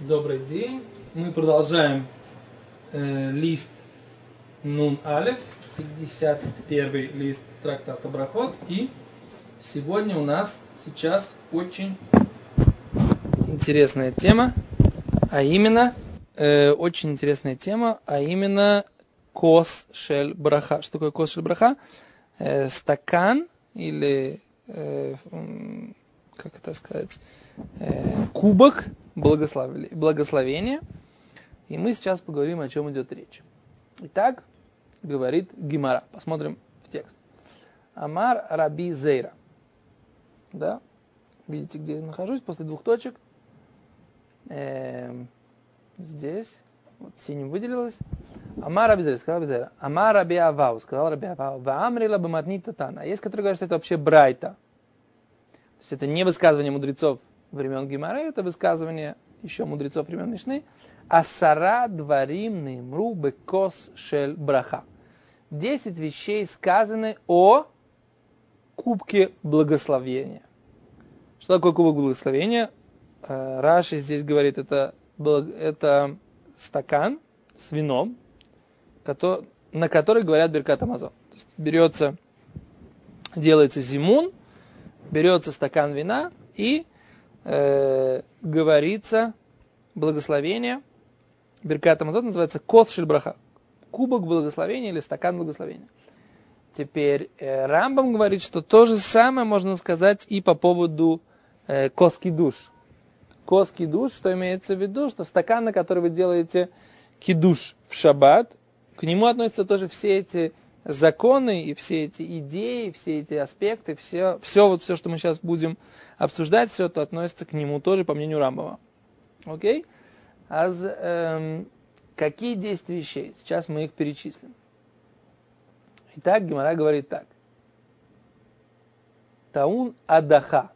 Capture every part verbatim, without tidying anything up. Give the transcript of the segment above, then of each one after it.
Добрый день. Мы продолжаем э, лист Нун Алеф, пятьдесят первый лист трактата Брахот. И сегодня у нас сейчас очень интересная тема, а именно, э, очень интересная тема, а именно кос шель браха. Что такое кос шель браха? Э, стакан или, э, как это сказать, э, кубок благословения. И мы сейчас поговорим, о чем идет речь. Итак, говорит Гемара. Посмотрим в текст. Амар Раби Зейра. Да? Видите, где я нахожусь? После двух точек. Эм, здесь. Вот синим выделилось. Амар Раби Зейра. Сказал Раби Зейра. Амар Раби Авау. Сказал Раби Авау. Ваамрила баматни татана. А есть, которые говорят, что это вообще брайта. То есть это не высказывание мудрецов времен Гемары, это высказывание еще мудрецов времен Мишны. Асара дварим нимру бекос шель браха. Десять вещей сказаны о кубке благословения. Что такое кубок благословения? Раши здесь говорит, это, это стакан с вином, на который говорят Беркат Амазон. То есть берется, делается зимун, берется стакан вина и э, говорится благословение. Беркат Амазон называется кос шель браха. Кубок благословения или стакан благословения. Теперь э, Рамбам говорит, что то же самое можно сказать и по поводу э, кос кидуш. Кос кидуш, что имеется в виду, что стакан, на который вы делаете кидуш в шаббат, к нему относятся тоже все эти законы и все эти идеи, все эти аспекты, все, все, вот все, что мы сейчас будем обсуждать, все это относится к нему тоже, по мнению Рамбама. Окей? А эм, какие десять вещей? Сейчас мы их перечислим. Итак, Гемара говорит так. Таун адаха.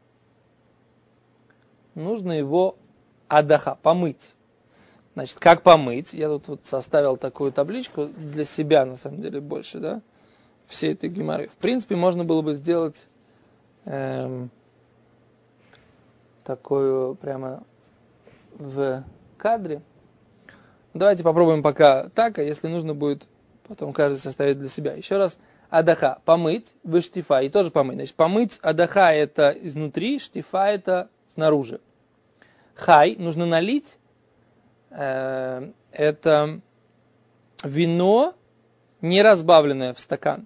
Нужно его адаха, помыть. Значит, как помыть? Я тут вот составил такую табличку для себя, на самом деле, больше, да, всей этой геморрой. В принципе, можно было бы сделать эм, такую прямо в кадре. Давайте попробуем пока так, а если нужно будет, потом каждый составить для себя. Еще раз, адаха, помыть, вы штифа, и тоже помыть. Значит, помыть адаха это изнутри, штифа это снаружи. Хай, нужно налить. Это вино, не разбавленное в стакан.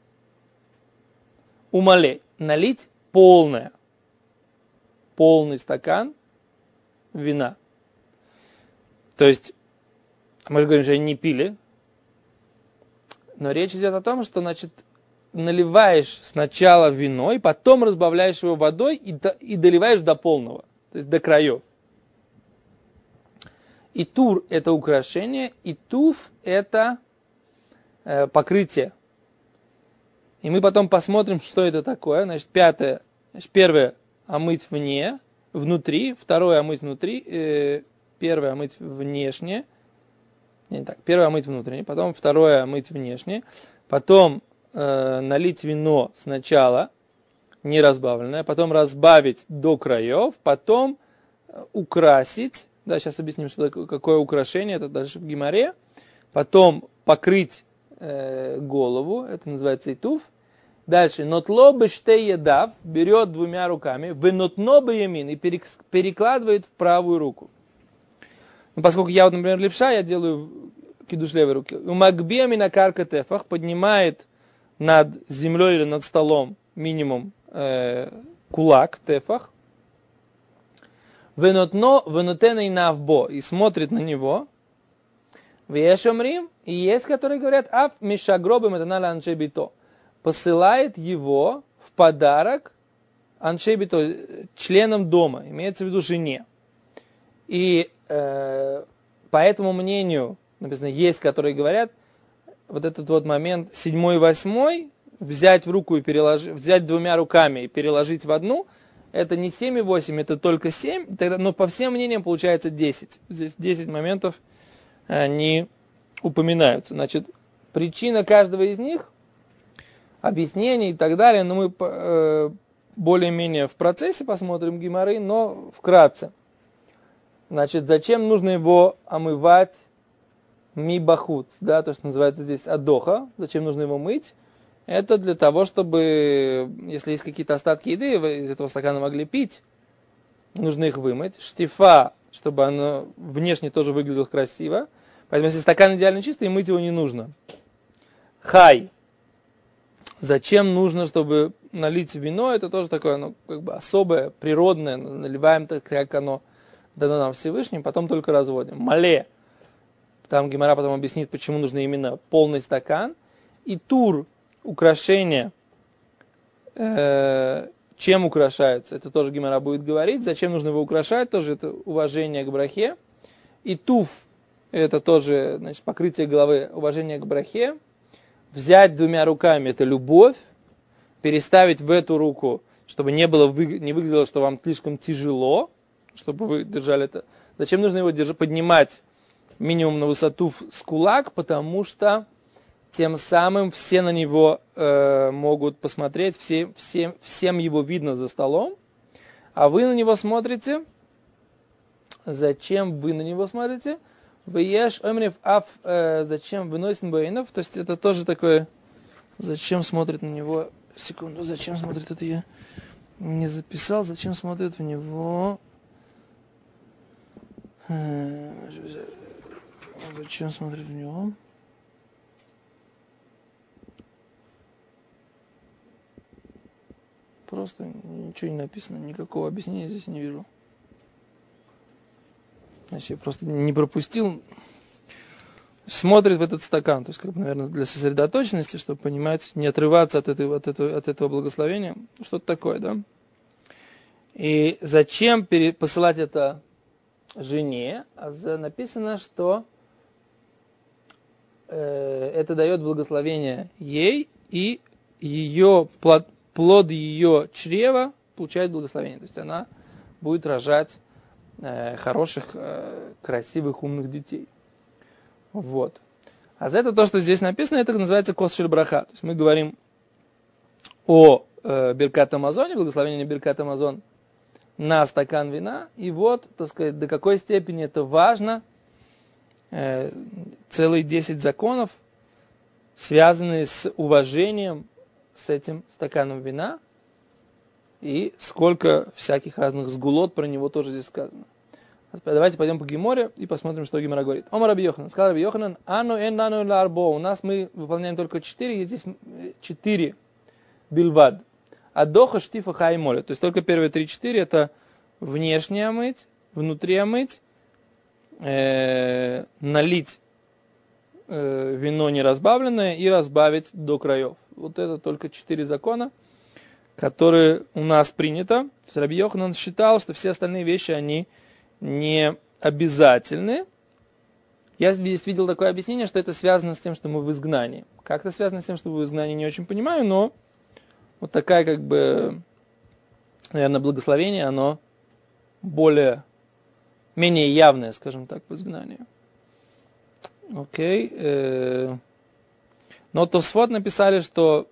Умале, налить полное, полный стакан вина. То есть, мы же говорим, что они не пили, но речь идет о том, что, значит, наливаешь сначала вино, и потом разбавляешь его водой и, до, и доливаешь до полного, то есть до краев. И тур – это украшение, и туф – это э, покрытие. И мы потом посмотрим, что это такое. Значит, пятое. Значит, первое – омыть вне, внутри. Второе – омыть внутри. Э, первое – омыть внешне. Не так. Первое – омыть внутренне. Потом второе – омыть внешне. Потом э, налить вино сначала, не разбавленное. Потом разбавить до краев. Потом э, украсить. Да, сейчас объясним, что такое, какое украшение, это даже в гемаре. Потом покрыть э, голову, это называется итуф. Дальше, нотло бештей едав, берет двумя руками, венотно беямин, и перекладывает в правую руку. Ну, поскольку я, вот, например, левша, я делаю кидуш левой руки. У магбиями на карка тефах поднимает над землей или над столом минимум э, кулак тефах. Венотно, венотеной навбо, и смотрит на него. Вешамрим, и есть, которые говорят, аф мишагробим это на аншебито. Посылает его в подарок аншебито, членам дома, имеется в виду жене. И э, по этому мнению, написано, есть, которые говорят, вот этот вот момент седьмой и восьмой, взять в руку и переложить, взять двумя руками и переложить в одну, это не семь и восемь, это только семь, тогда, но по всем мнениям получается десять. Здесь десять моментов они упоминаются. Значит, причина каждого из них, объяснение и так далее, но мы э, более-менее в процессе посмотрим геморрой, но вкратце. Значит, зачем нужно его омывать мибахуц, да, то, что называется здесь адоха, зачем нужно его мыть? Это для того, чтобы, если есть какие-то остатки еды, вы из этого стакана могли пить, нужно их вымыть. Штифа, чтобы оно внешне тоже выглядело красиво. Поэтому, если стакан идеально чистый, мыть его не нужно. Хай. Зачем нужно, чтобы налить вино? Это тоже такое, ну, как бы особое, природное. Наливаем так, как оно дано нам Всевышним, потом только разводим. Мале. Там Гемара потом объяснит, почему нужно именно полный стакан. И тур, украшение. Э, чем украшаются? Это тоже Гемара будет говорить. Зачем нужно его украшать? Тоже это уважение к брахе. И туф. Это тоже, значит, покрытие головы, уважение к брахе. Взять двумя руками – это любовь. Переставить в эту руку, чтобы не, было, не выглядело, что вам слишком тяжело, чтобы вы держали это. Зачем нужно его держать, поднимать минимум на высоту с кулак? Потому что тем самым все на него э, могут посмотреть, все, все, всем его видно за столом. А вы на него смотрите. Зачем вы на него смотрите? Вы ешь омрев аф, э, зачем выносим бейнов? То есть это тоже такое, зачем смотрит на него, секунду, зачем смотрит, это я не записал, зачем смотрит в него, э, зачем смотрит в него? Просто ничего не написано, никакого объяснения здесь не вижу. Значит, я просто не пропустил. Смотрит в этот стакан, то есть, как бы, наверное, для сосредоточенности, чтобы понимать, не отрываться от этого, от этого, от этого благословения. Что-то такое, да? И зачем посылать это жене? Написано, что э, это дает благословение ей, и ее плод, плод ее чрева получает благословение. То есть она будет рожать хороших, красивых, умных детей. Вот. А за это то, что здесь написано, это называется кос шель браха. То есть мы говорим о э, Биркат Амазоне, благословении Биркат Амазон на стакан вина. И вот, так сказать, до какой степени это важно. Э, целые десять законов, связанные с уважением с этим стаканом вина. И сколько всяких разных сгулот про него тоже здесь сказано. Давайте пойдем по Геморе и посмотрим, что Гемора говорит. Омар Раби Йоханан. Сказал Раби Йоханан, ану эн нану ларбо. У нас мы выполняем только четыре, есть здесь четыре бильвад. Адоха, штифа, хай, моля. То есть только первые три-четыре это внешне омыть, внутри омыть, э, налить э, вино неразбавленное и разбавить до краев. Вот это только четыре закона, которые у нас принято. То есть Раби Йоханан считал, что все остальные вещи, они не обязательны. Я здесь видел такое объяснение, что это связано с тем, что мы в изгнании. Как это связано с тем, что мы в изгнании, не очень понимаю, но вот такая, как бы, наверное, благословение, оно более, менее явное, скажем так, в изгнании. Окей. Но Тосфот написали, что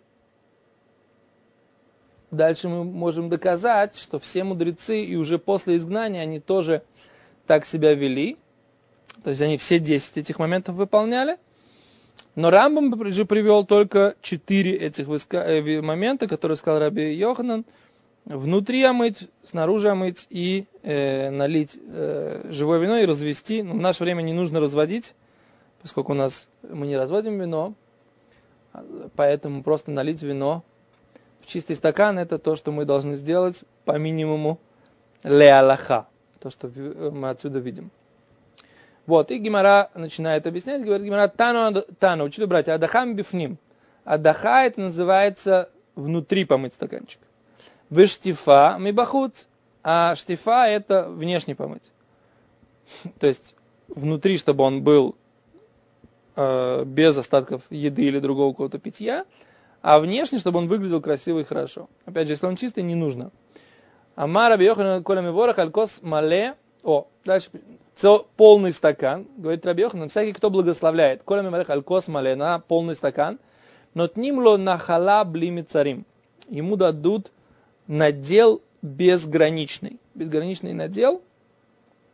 дальше мы можем доказать, что все мудрецы и уже после изгнания они тоже так себя вели. То есть они все десять этих моментов выполняли. Но Рамбам же привел только четыре этих момента, которые сказал Раби Йоханан. Внутри омыть, снаружи омыть и э, налить э, живое вино и развести. Но в наше время не нужно разводить, поскольку у нас мы не разводим вино. Поэтому просто налить вино в чистый стакан, это то, что мы должны сделать по минимуму леалаха. То, что мы отсюда видим. Вот, и Гемара начинает объяснять, говорит Гемара, тану, тану, учили братья, адахам бифним. Адаха это называется внутри помыть стаканчик. Вы штифа мибахуц, а штифа это внешне помыть. То есть внутри, чтобы он был э, без остатков еды или другого какого-то питья, а внешне, чтобы он выглядел красиво и хорошо. Опять же, если он чистый, не нужно. Амар Раби Йоханан коля миворах алькос мале. О, дальше полный стакан, говорит Раби Йоханан, всякий, кто благословляет, коля миворах алькос мале, на полный стакан, нотнимло нахала блими царим. Ему дадут надел безграничный. Безграничный надел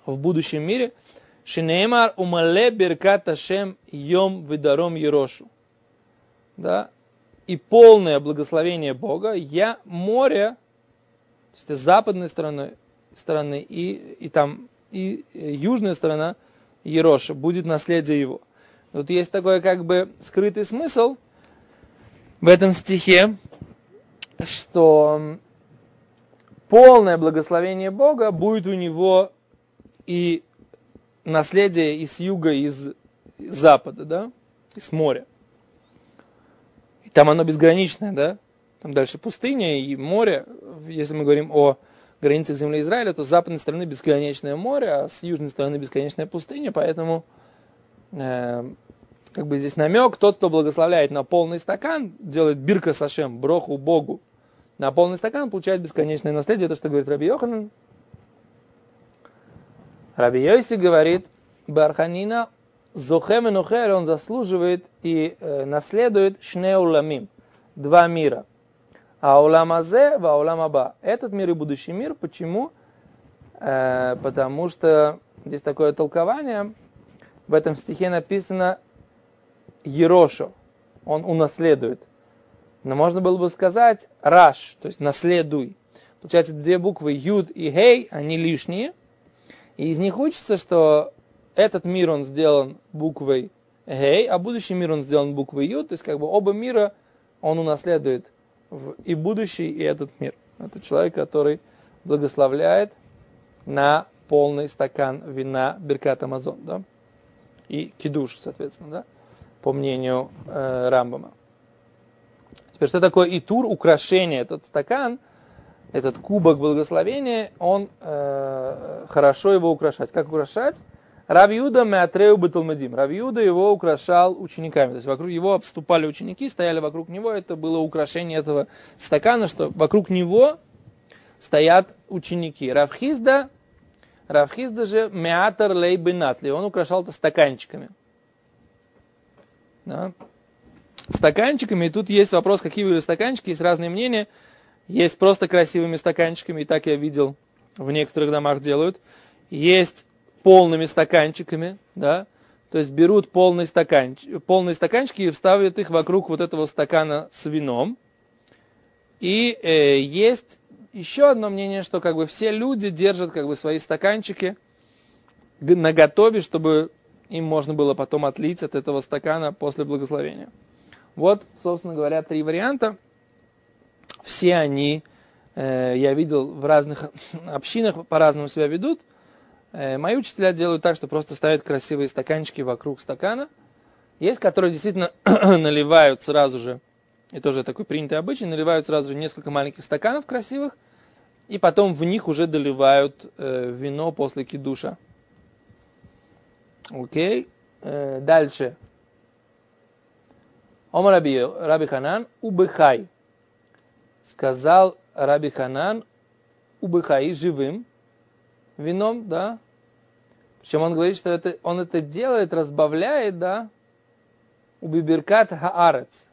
в будущем мире. Шинеймар умале беркат Ашем йом видаром ерошу. Да? И полное благословение Бога, я море, то есть с западной стороны, стороны и, и там, и южная сторона Ероша, будет наследие его. Тут есть такой как бы скрытый смысл в этом стихе, что полное благословение Бога будет у него и наследие из юга, из запада, да, из моря. И там оно безграничное, да, там дальше пустыня и море. Если мы говорим о границах земли Израиля, то с западной стороны бесконечное море, а с южной стороны бесконечная пустыня, поэтому э, как бы здесь намек, тот, кто благословляет на полный стакан, делает бирка сашем, броху Богу, на полный стакан получает бесконечное наследие, то, что говорит Раби Йоханан. Раби Йоси говорит, Барханина зохем и нохер, он заслуживает и э, наследует шне уламим, два мира. А улам азе ва улам аба. Этот мир и будущий мир. Почему? Э, потому что здесь такое толкование. В этом стихе написано Ерошо. Он унаследует. Но можно было бы сказать Раш, то есть наследуй. Получается, две буквы Юд и Хей, они лишние. И из них учится, что этот мир он сделан буквой Гей, а будущий мир он сделан буквой Юд. То есть как бы оба мира он унаследует и будущий, и этот мир. Это человек, который благословляет на полный стакан вина Беркат Амазон, да? И кидуш, соответственно, да? По мнению э, Рамбама. Теперь, что такое итур, украшение? Этот стакан, этот кубок благословения, он э, хорошо его украшать. Как украшать? Рав Юда меатреу беталмадим. Рав Юда его украшал учениками. То есть вокруг его обступали ученики, стояли вокруг него. Это было украшение этого стакана, что вокруг него стоят ученики. Рав Хизда, Рав Хизда же меатер лей бенатли. Он украшал это стаканчиками. Да. Стаканчиками. И тут есть вопрос, какие были стаканчики. Есть разные мнения. Есть просто красивыми стаканчиками. И так я видел, в некоторых домах делают. Есть полными стаканчиками, да, то есть берут полный стаканчик, полные стаканчики и вставят их вокруг вот этого стакана с вином. И э, есть еще одно мнение, что как бы все люди держат как бы свои стаканчики наготове, чтобы им можно было потом отлить от этого стакана после благословения. Вот, собственно говоря, три варианта. Все они, э, я видел, в разных общинах по-разному себя ведут. Мои учителя делают так, что просто ставят красивые стаканчики вокруг стакана. Есть, которые действительно наливают сразу же, и тоже такой принятый обычай, наливают сразу же несколько маленьких стаканов красивых, и потом в них уже доливают э, вино после кидуша. Окей. Э, дальше. Омар Раби, Раби Ханан убыхай. Сказал Раби Ханан убыхай живым вином, да. Причем он говорит, что это, он это делает, разбавляет, да, убибиркат хаарец.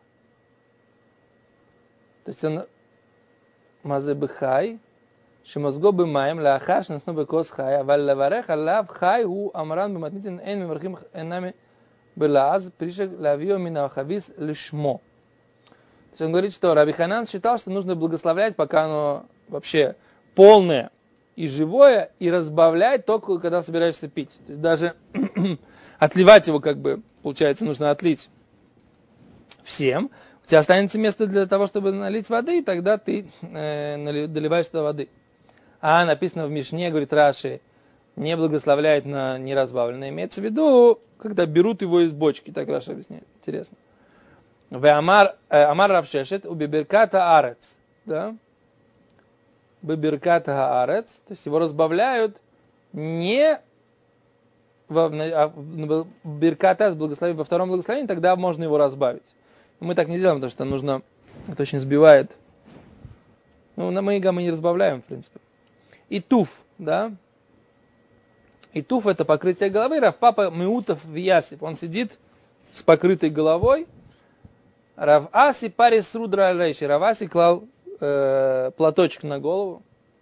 То есть он мазебыхай, шимазго бымаем, лаахаш насну бекос хай, аваль лаварех, аллав хай, у амран биматнитин, эн мимархим энами белааз, пришек лавио минахавис лишмо. То есть он говорит, что Раби Ханан считал, что нужно благословлять, пока оно вообще полное и живое, и разбавлять только, когда собираешься пить. То есть даже отливать его, как бы, получается, нужно отлить всем. У тебя останется место для того, чтобы налить воды, и тогда ты э, доливаешь туда воды. А написано в Мишне, говорит Раши, не благословляет на неразбавленное. Имеется в виду, когда берут его из бочки. Так Раши объясняет. Интересно. Амар Рав Шешет у бибирката арец. Да? Бибиркат хаарец, то есть его разбавляют не в бирката с благословением, во втором благословении, тогда можно его разбавить. Мы так не делаем, потому что нужно, это очень сбивает. Ну, на маяга мы не разбавляем, в принципе. И туф, да. И туф это покрытие головы. Рав Папа Меутов Виясив, он сидит с покрытой головой. Рав Аси Парис Рудра Рейши, Рав Аси клал платочек на голову.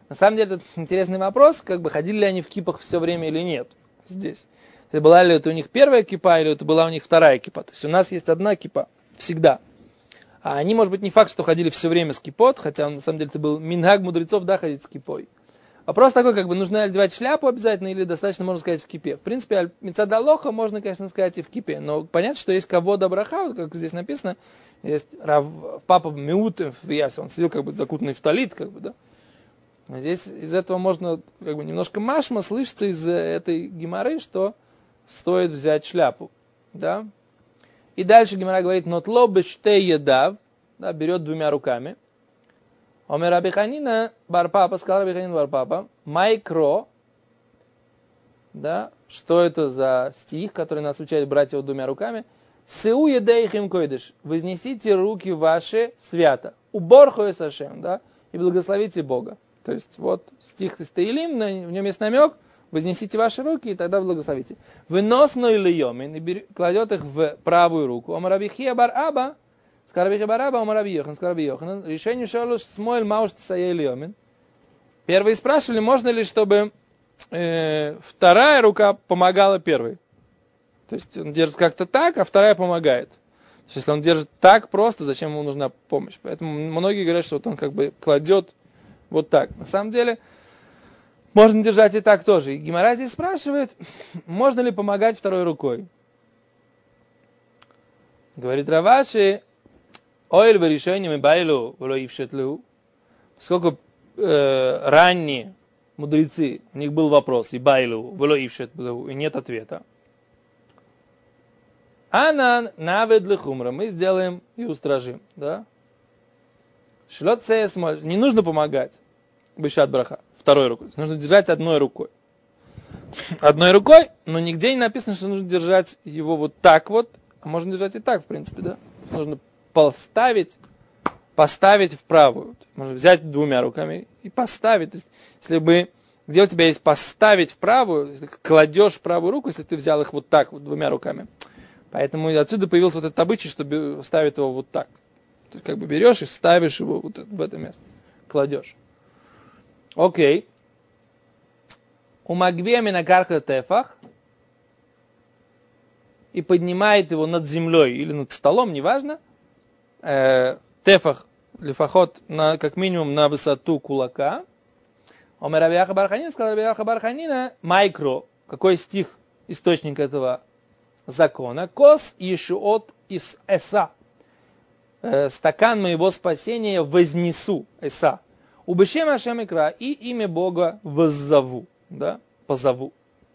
На самом деле, это интересный вопрос, как бы ходили ли они в кипах все время или нет здесь. Это была ли это у них первая кипа, или это была у них вторая кипа. То есть у нас есть одна кипа всегда. А они, может быть, не факт, что ходили все время с кипот, хотя на самом деле это был мингаг мудрецов, да, ходить с кипой. Вопрос такой, как бы, нужно одевать шляпу обязательно или достаточно, можно сказать, в кипе. В принципе, мицад алоха можно, конечно, сказать и в кипе, но понятно, что есть кого добраха, вот как здесь написано, есть Рав, папа Меутов в Ясе, он сидел как бы закутанный в талит, как бы, да. Но здесь из этого можно, как бы, немножко машма слышится из этой геморы, что стоит взять шляпу, да. И дальше гемора говорит, нотло беште едав, да, берет двумя руками. Омер Раби Ханина бар папа, сказал Раби Ханина бар папа, майкро, да, что это за стих, который нас учает брать его двумя руками? Сеу едейхим койдыш, вознесите руки ваши свято, уборху сашем, да, и благословите Бога. То есть вот стих из Таилим, в нем есть намек, вознесите ваши руки и тогда благословите. Выносно или йомин, и кладет их в правую руку. Омар Раби Хия бар Аба, сказал Раби Хия бар Аба, Омар Раби Йохан, сказал Раби Йохан, решение шалуш смоэль маушт саэль йомин. Первые спрашивали, можно ли, чтобы э, вторая рука помогала первой. То есть он держит как-то так, а вторая помогает. То есть если он держит так просто, зачем ему нужна помощь? Поэтому многие говорят, что вот он как бы кладет вот так. На самом деле, можно держать и так тоже. И Гемара здесь спрашивает, можно ли помогать второй рукой. Говорит Раваши, оэль варишайним и байлу влоившетлю. Поскольку э, ранние мудрецы, у них был вопрос, и байлу влоившетлю, и нет ответа. Анан навед лехумра, мы сделаем и устражим, да? Шлот цеес, не нужно помогать, бешат браха, второй рукой, нужно держать одной рукой. Одной рукой, но нигде не написано, что нужно держать его вот так вот, а можно держать и так, в принципе, да? Нужно поставить, поставить в правую. Можно взять двумя руками и поставить. То есть, если бы, где у тебя есть поставить в правую, если кладешь в правую руку, если ты взял их вот так, вот двумя руками. Поэтому отсюда появился вот этот обычай, что ставить его вот так. То есть как бы берешь и ставишь его вот в это место. Кладешь. Окей. У Магбеми на карха тефах и поднимает его над землей или над столом, неважно. Э, тефах, лифахот, на, как минимум на высоту кулака. Омер Раби Яха бар Ханина, сказал Раби Яха бар Ханина, майкро, какой стих, источник этого закона? Кос ешуот из эса. Э, стакан моего спасения вознесу, эса. Убешем Ашем икра, и имя Бога воззову, да, позову.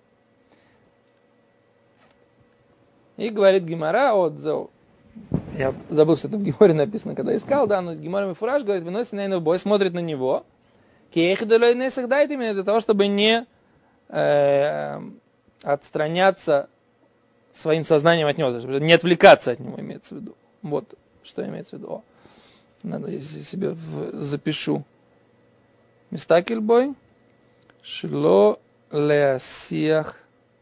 И говорит Гемара, от, я забыл, что это в Геморе написано, когда искал, да, но Гемора Мефураж говорит, выносит на него бой, смотрит на него, дает именно для того, чтобы не э, отстраняться своим сознанием от него, чтобы не отвлекаться от него, имеется в виду. Вот, что имеется в виду. О, надо, если себе в, запишу. Мистакель бой. Шло леасиях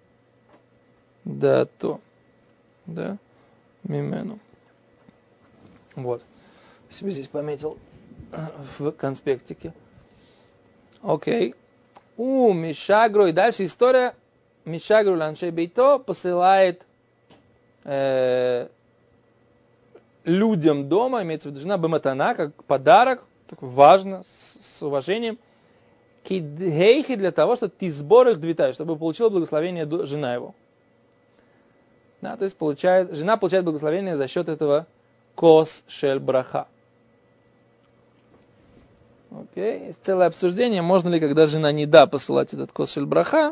дато. Да? Мимену. Вот. Себе здесь пометил в конспектике. Окей. У Мишагру. И дальше история. Мишагру ланшей бейто посылает э, людям дома, имеется в виду жена бематана, как подарок, так важно, с, с уважением, кидхейхи для того, чтобы ты сбор их двитай, чтобы получила благословение жена его. Да, то есть получает, жена получает благословение за счет этого кос шель браха. Окей, есть целое обсуждение, можно ли, когда жена не да, посылать этот кос шель браха.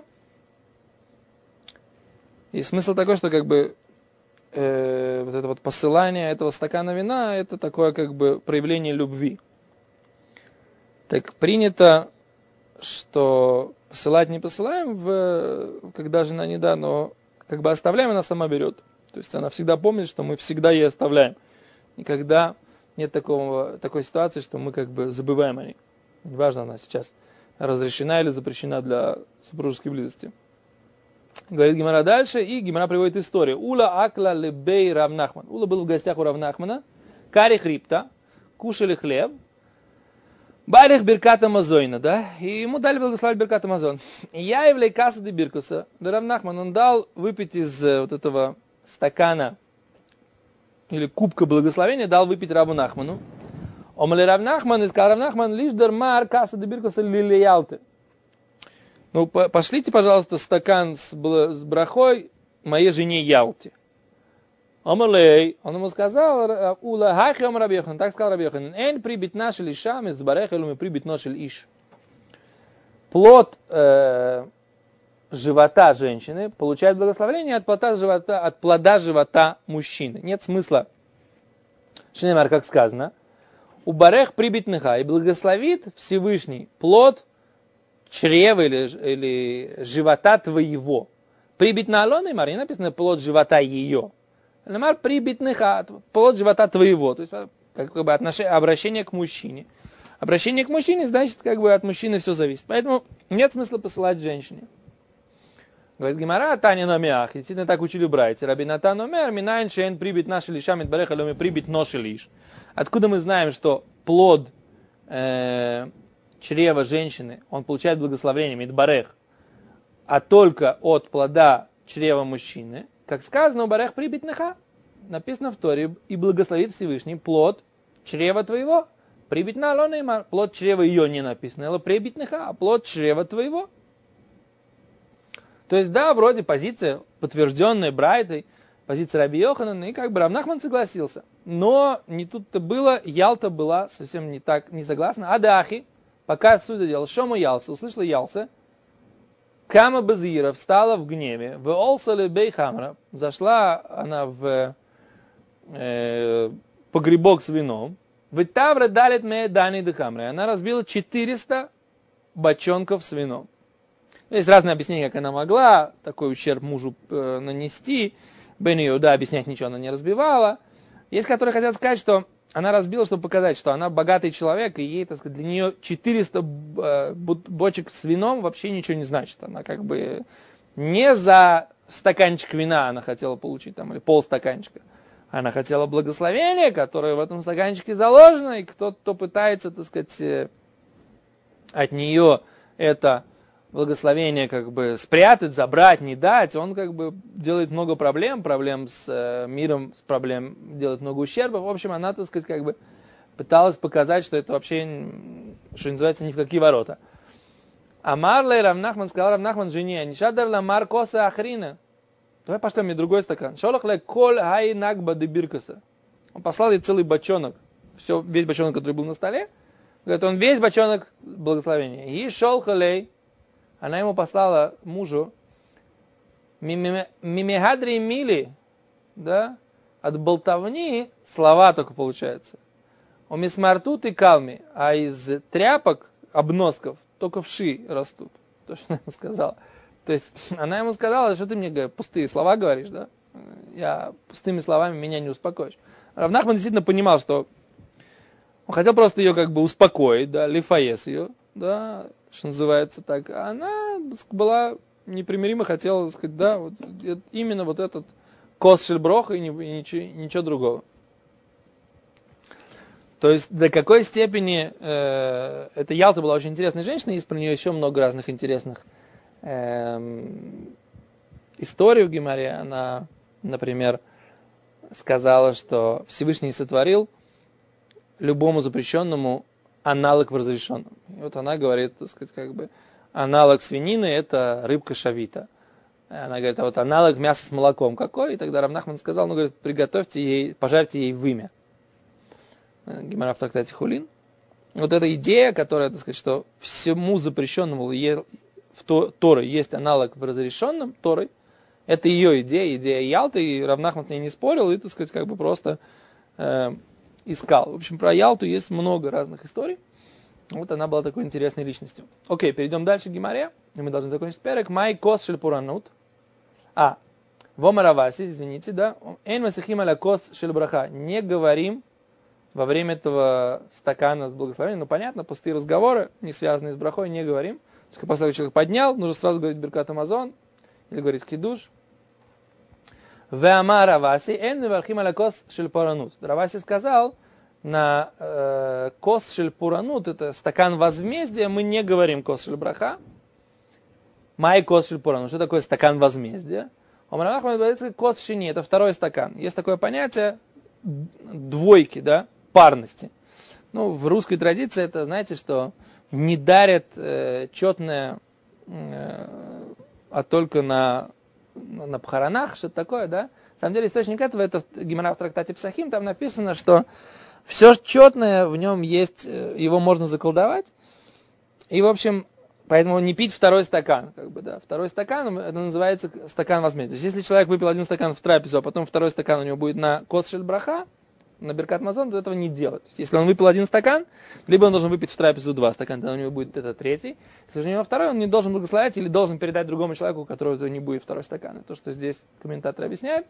И смысл такой, что как бы э, вот это вот посылание этого стакана вина, это такое как бы проявление любви. Так принято, что посылать не посылаем, в, когда жена не да, но как бы оставляем, она сама берет. То есть она всегда помнит, что мы всегда ей оставляем. Никогда нет такого, такой ситуации, что мы как бы забываем о ней. Неважно, она сейчас разрешена или запрещена для супружеской близости. Говорит Гемара дальше, и Гемара приводит историю. Ула акла лебей Рав Нахман. Ула был в гостях у Рав Нахмана. Кари хрипта. Кушали хлеб. Барих Биркат Амазойна, да? И ему дали благословить Биркат Амазон. Я являю касса де Биркуса. Да Рав Нахман, он дал выпить из вот этого стакана или кубка благословения, дал выпить Раву Нахману. Омали Рав Нахман, и сказал Рав Нахман, лишь дармар касса де Биркуса лили ялты. Ну, пошлите, пожалуйста, стакан с, с брахой моей жене Ялте. Омалей, он ему сказал, ула хахи ом Раби Йохан, так сказал Раби Йохан, эн прибит наши лишами, с барехелем прибит ношель иш. Плод э, живота женщины получает благословение от плода живота, от плода живота мужчины. Нет смысла. Шинемар, как сказано, у барех прибит неха, и благословит Всевышний плод чрева или, или живота твоего. Прибит на алоне, Мар, не написано плод живота ее. Мар прибит неха, плод живота твоего. То есть как, как бы отношение, обращение к мужчине. Обращение к мужчине, значит, как бы от мужчины все зависит. Поэтому нет смысла посылать женщине. Говорит Гемара, Таня номях. Действительно так учили братья. Раби Натан номер, минайн шейн прибит наши лишами, бареха ломи прибит ноши лиш. Откуда мы знаем, что плод э, чрева женщины, он получает благословение, мидбарех, а только от плода чрева мужчины? Как сказано, у барех прибит неха. Написано в Торе, и благословит Всевышний плод чрева твоего. Прибит на алонеймар. Плод чрева ее не написано. Но прибит неха, а плод чрева твоего. То есть, да, вроде позиция, подтвержденная Брайтой, позиция Раби Йоханана, и как бы Рав Нахман согласился. Но не тут-то было, Ялта была совсем не так, не согласна. Адахи, пока судья делал, шому Ялса, услышала Ялса, Кама Базира встала в гневе, в Олсале Бейхамра, зашла она в э, погребок с вином, в Тавра далит ме дани дехамра, она разбила четыреста бочонков с вином. Есть разные объяснения, как она могла такой ущерб мужу э, нанести. Бен Иуда объяснять ничего она не разбивала. Есть, которые хотят сказать, что она разбила, чтобы показать, что она богатый человек, и ей, так сказать, для нее четыреста э, бочек с вином вообще ничего не значит. Она как бы не за стаканчик вина она хотела получить, там, или полстаканчика. Она хотела благословения, которое в этом стаканчике заложено, и кто-то, кто пытается, так сказать, э, от нее это благословение как бы спрятать, забрать, не дать, он как бы делает много проблем, проблем с э, миром, с проблем, делает много ущерба. В общем, она, так сказать, как бы пыталась показать, что это вообще, что называется, ни в какие ворота. Амар лей Рав Нахман, сказал Рав Нахман жене, нишадар ламар коса ахрина. Давай пошлем мне другой стакан. Шолах лей коль хай нагба де биркаса. Он послал ей целый бочонок, все, весь бочонок, который был на столе, говорит, он весь бочонок благословения. И шол халей. Она ему послала мужу мимихадри мили, да, от болтовни слова только получается. У мисмартут и калми, а из тряпок, обносков, только вши растут. То, что она ему сказала. То есть она ему сказала, что ты мне пустые слова говоришь, да? Я пустыми словами меня не успокоишь. Рав Нахман действительно понимал, что он хотел просто ее как бы успокоить, да, лифаес ее, да, что называется так. А она была непримиримо, хотела сказать, да, вот именно вот этот кос шельброха и, и ничего, ничего другого. То есть до какой степени э, эта Ялта была очень интересной женщиной, есть про нее еще много разных интересных э, историй в Гемаре. Она, например, сказала, что Всевышний сотворил любому запрещенному аналог в разрешенном. И вот она говорит, так сказать, как бы аналог свинины это рыбка шавита. Она говорит, а вот аналог мяса с молоком какой? И тогда Рав Нахман сказал, ну, говорит, приготовьте ей, пожарьте ей вымя. Гемара в трактате Хулин. Вот эта идея, которая, так сказать, что всему запрещенному в Торе есть аналог в разрешенном Торой, это ее идея, идея Ялты, и Рав Нахман с ней не спорил, и, так сказать, как бы просто э, искал. В общем, про Ялту есть много разных историй. Вот она была такой интересной личностью. Окей, перейдем дальше к Гемаре. И мы должны закончить перек. Май кос шельпуранут. А, вомараваси, извините, да. Эйн масахим аля кос шельбраха. Не говорим во время этого стакана с благословением. Ну, понятно, пустые разговоры, не связанные с брахой, не говорим. Если после человек поднял, нужно сразу говорить Беркат Амазон. Или говорить Кидуш. Веама Раваси, эн невархим аля кос шельпуранут. Раваси сказал, на э, кос шель пуранут, это стакан возмездия, мы не говорим кос шель браха. Май кос шель пуранут. Что такое стакан возмездия? Омар Ахмад говорит, кос шини, это второй стакан. Есть такое понятие двойки, да, парности. Ну, в русской традиции это, знаете, что не дарят э, четное, э, а только на, на, на пхоронах, что-то такое, да. На самом деле источник этого, это Гемара в трактате Псахим, там написано, что все четное в нем есть, его можно заколдовать. И, в общем, поэтому не пить второй стакан. Как бы, да. Второй стакан, это называется стакан возмездия. То есть, если человек выпил один стакан в трапезу, а потом второй стакан у него будет на кос шель браха, на Беркат Мазон, то этого не делать. То есть, если он выпил один стакан, либо он должен выпить в трапезу два стакана, тогда у него будет это третий. Если же у него второй, он не должен благословять или должен передать другому человеку, у которого не будет второй стакан. Это то, что здесь комментаторы объясняют.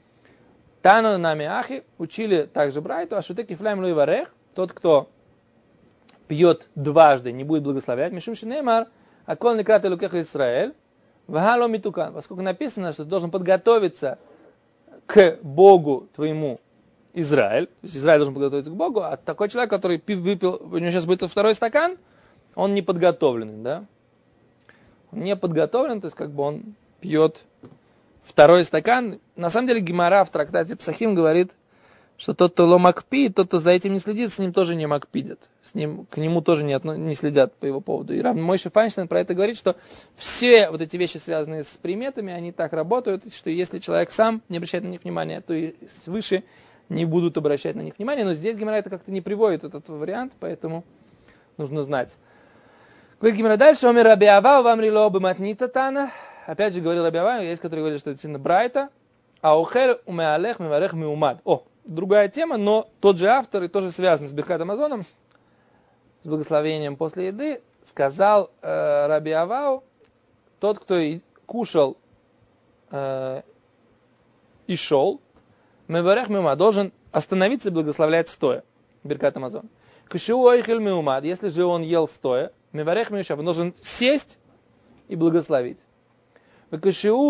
Тану нами ахи учили также брайту, а шутеки флайм луи варех, тот, кто пьет дважды, не будет благословлять, мишум шинеймар, а кол некрат элукех Исраэль, вахало митукан, поскольку написано, что ты должен подготовиться к Богу твоему Израиль, то есть Израиль должен подготовиться к Богу, а такой человек, который выпил, у него сейчас будет второй стакан, он не подготовленный, да? Он не подготовлен, то есть как бы он пьет второй стакан. На самом деле Гемара в трактате Псахим говорит, что тот, кто ломакпи, тот, кто за этим не следит, с ним тоже не макпидят. С ним, к нему тоже не, отно, не следят по его поводу. И Рав Мойше Файнштейн про это говорит, что все вот эти вещи, связанные с приметами, они так работают, что если человек сам не обращает на них внимания, то и свыше не будут обращать на них внимание. Но здесь Гемара это как-то не приводит, этот вариант, поэтому нужно знать. Говорит Гемара дальше, омер Раби Ава, вам рило бематнита тана. Опять же говорил Раби Ава, есть, которые говорят, что это сильно брайта. А ухер умеалех миварех миумад. О, другая тема, но тот же автор и тоже связан с Беркат Амазоном, с благословением после еды, сказал э, Раби Авау, тот, кто и кушал э, и шел, миварех миумад, должен остановиться и благословлять стоя. Беркат Амазон. Кшиу ойхель миумад, если же он ел стоя, миварех миушав, он должен сесть и благословить. Но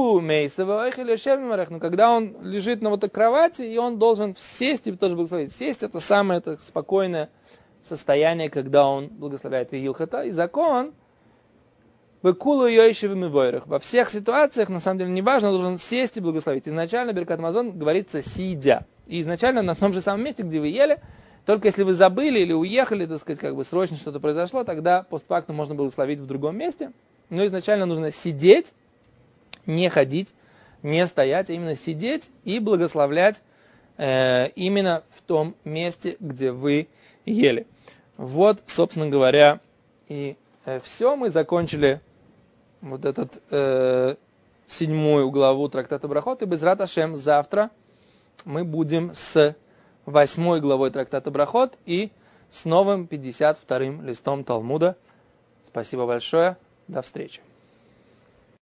когда он лежит на вот этой кровати, и он должен сесть и тоже благословить. Сесть — это самое это спокойное состояние, когда он благословляет Вигилхата. И закон во всех ситуациях, на самом деле, неважно, он должен сесть и благословить. Изначально Беркат Амазон говорится сидя. И изначально на том же самом месте, где вы ели, только если вы забыли или уехали, так сказать, как бы срочно что-то произошло, тогда постфактум можно благословить в другом месте. Но изначально нужно сидеть, не ходить, не стоять, а именно сидеть и благословлять э, именно в том месте, где вы ели. Вот, собственно говоря, и э, все. Мы закончили вот этот э, седьмую главу трактата Брахот. И Безрат Ашем завтра мы будем с восьмой главой трактата Брахот и с новым пятьдесят вторым листом Талмуда. Спасибо большое. До встречи.